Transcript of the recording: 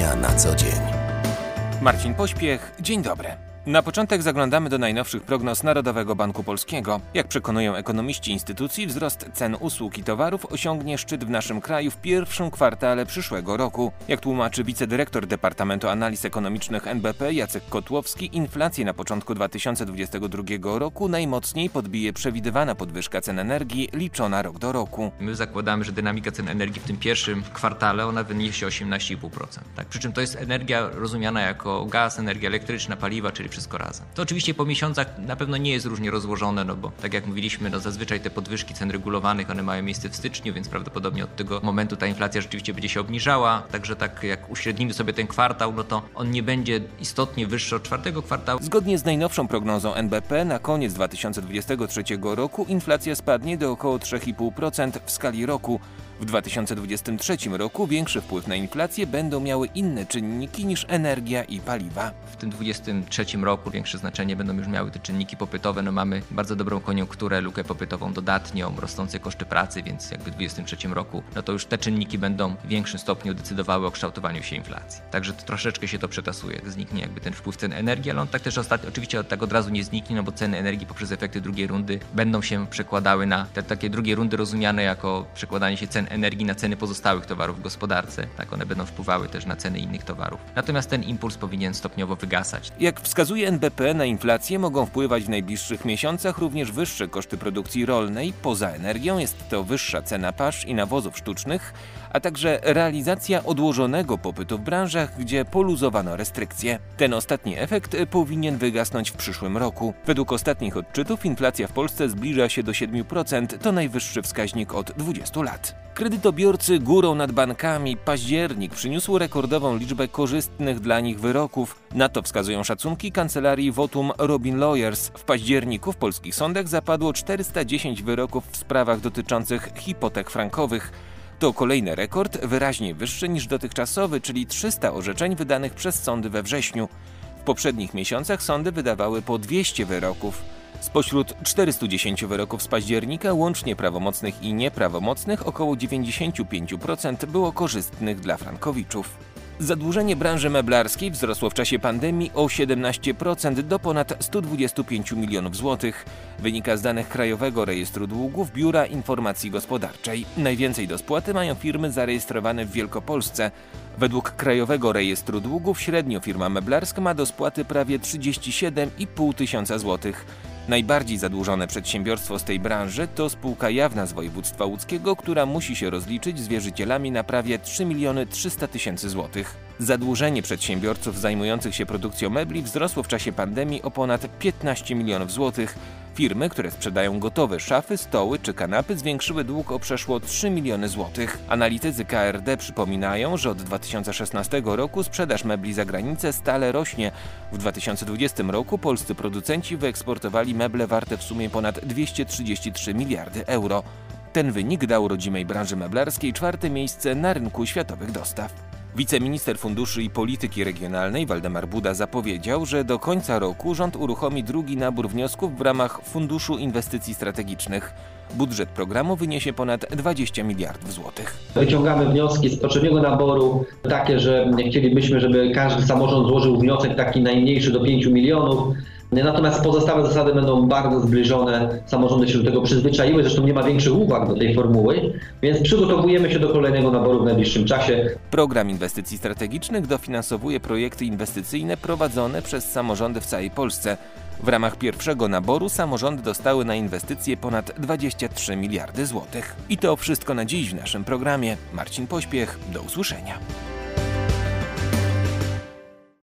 Media na co dzień. Marcin Pośpiech, dzień dobry. Na początek zaglądamy do najnowszych prognoz Narodowego Banku Polskiego. Jak przekonują ekonomiści instytucji, wzrost cen usług i towarów osiągnie szczyt w naszym kraju w pierwszym kwartale przyszłego roku. Jak tłumaczy wicedyrektor Departamentu Analiz Ekonomicznych NBP Jacek Kotłowski, inflację na początku 2022 roku najmocniej podbije przewidywana podwyżka cen energii liczona rok do roku. My zakładamy, że dynamika cen energii w tym pierwszym kwartale ona wyniesie 18,5%. Tak? Przy czym to jest energia rozumiana jako gaz, energia elektryczna, paliwa, czyli wszystko razem. To oczywiście po miesiącach na pewno nie jest różnie rozłożone, bo tak jak mówiliśmy, zazwyczaj te podwyżki cen regulowanych, one mają miejsce w styczniu, więc prawdopodobnie od tego momentu ta inflacja rzeczywiście będzie się obniżała. Także tak jak uśrednimy sobie ten kwartał, to on nie będzie istotnie wyższy od czwartego kwartału. Zgodnie z najnowszą prognozą NBP na koniec 2023 roku inflacja spadnie do około 3,5% w skali roku. W 2023 roku większy wpływ na inflację będą miały inne czynniki niż energia i paliwa. W tym 2023 roku większe znaczenie będą już miały te czynniki popytowe. Mamy bardzo dobrą koniunkturę, lukę popytową dodatnią, rosnące koszty pracy, więc jakby w 2023 roku to już te czynniki będą w większym stopniu decydowały o kształtowaniu się inflacji. Także troszeczkę się to przetasuje, zniknie jakby ten wpływ cen energii, ale on tak też oczywiście tak od razu nie zniknie, bo ceny energii poprzez efekty drugiej rundy będą się przekładały na te takie drugie rundy rozumiane jako przekładanie się cen energii na ceny pozostałych towarów w gospodarce. Tak, one będą wpływały też na ceny innych towarów. Natomiast ten impuls powinien stopniowo wygasać. Jak wskazuje NBP, na inflację mogą wpływać w najbliższych miesiącach również wyższe koszty produkcji rolnej. Poza energią jest to wyższa cena pasz i nawozów sztucznych, a także realizacja odłożonego popytu w branżach, gdzie poluzowano restrykcje. Ten ostatni efekt powinien wygasnąć w przyszłym roku. Według ostatnich odczytów inflacja w Polsce zbliża się do 7%, to najwyższy wskaźnik od 20 lat. Kredytobiorcy górą nad bankami. Październik przyniósł rekordową liczbę korzystnych dla nich wyroków. Na to wskazują szacunki kancelarii Votum Robin Lawyers. W październiku w polskich sądach zapadło 410 wyroków w sprawach dotyczących hipotek frankowych. To kolejny rekord, wyraźnie wyższy niż dotychczasowy, czyli 300 orzeczeń wydanych przez sądy we wrześniu. W poprzednich miesiącach sądy wydawały po 200 wyroków. Spośród 410 wyroków z października, łącznie prawomocnych i nieprawomocnych, około 95% było korzystnych dla frankowiczów. Zadłużenie branży meblarskiej wzrosło w czasie pandemii o 17% do ponad 125 milionów złotych. Wynika z danych Krajowego Rejestru Długów Biura Informacji Gospodarczej. Najwięcej do spłaty mają firmy zarejestrowane w Wielkopolsce. Według Krajowego Rejestru Długów średnio firma meblarska ma do spłaty prawie 37,5 tysiąca złotych. Najbardziej zadłużone przedsiębiorstwo z tej branży to spółka jawna z województwa łódzkiego, która musi się rozliczyć z wierzycielami na prawie 3 300 000 złotych. Zadłużenie przedsiębiorców zajmujących się produkcją mebli wzrosło w czasie pandemii o ponad 15 milionów złotych. Firmy, które sprzedają gotowe szafy, stoły czy kanapy zwiększyły dług o przeszło 3 miliony złotych. Analitycy KRD przypominają, że od 2016 roku sprzedaż mebli za granicę stale rośnie. W 2020 roku polscy producenci wyeksportowali meble warte w sumie ponad 233 miliardy euro. Ten wynik dał rodzimej branży meblarskiej 4. miejsce na rynku światowych dostaw. Wiceminister Funduszy i Polityki Regionalnej Waldemar Buda zapowiedział, że do końca roku rząd uruchomi drugi nabór wniosków w ramach Funduszu Inwestycji Strategicznych. Budżet programu wyniesie ponad 20 miliardów złotych. Wyciągamy wnioski z poprzedniego naboru, takie, że chcielibyśmy, żeby każdy samorząd złożył wniosek taki najmniejszy do 5 milionów. Natomiast pozostałe zasady będą bardzo zbliżone, samorządy się do tego przyzwyczaiły, zresztą nie ma większych uwag do tej formuły, więc przygotowujemy się do kolejnego naboru w najbliższym czasie. Program Inwestycji Strategicznych dofinansowuje projekty inwestycyjne prowadzone przez samorządy w całej Polsce. W ramach pierwszego naboru samorządy dostały na inwestycje ponad 23 miliardy złotych. I to wszystko na dziś w naszym programie. Marcin Pośpiech, do usłyszenia.